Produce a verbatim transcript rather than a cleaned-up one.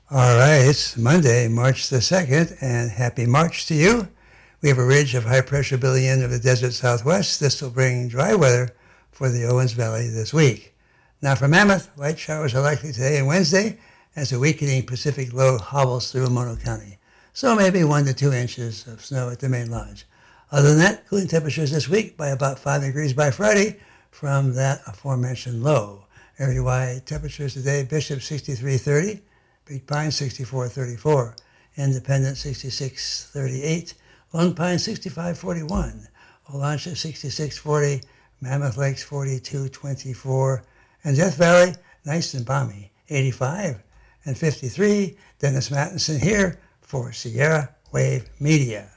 All right, it's Monday, March the second, and happy March to you. We have a ridge of high pressure building in of the desert southwest. This will bring dry weather for the Owens Valley this week. Now for Mammoth, light showers are likely today and Wednesday as a weakening Pacific low hobbles through Mono County. So maybe one to two inches of snow at the main lodge. Other than that, cooling temperatures this week by about five degrees by Friday from that aforementioned low. Area-wide temperatures today, Bishop sixty-three thirty. Big Pine sixty-four thirty-four, Independent sixty-six thirty-eight, Lone Pine sixty-five forty-one, Olancha sixty-six forty, Mammoth Lakes forty-two twenty-four, and Death Valley nice and balmy eighty-five and fifty-three. Dennis Mattinson here for Sierra Wave Media.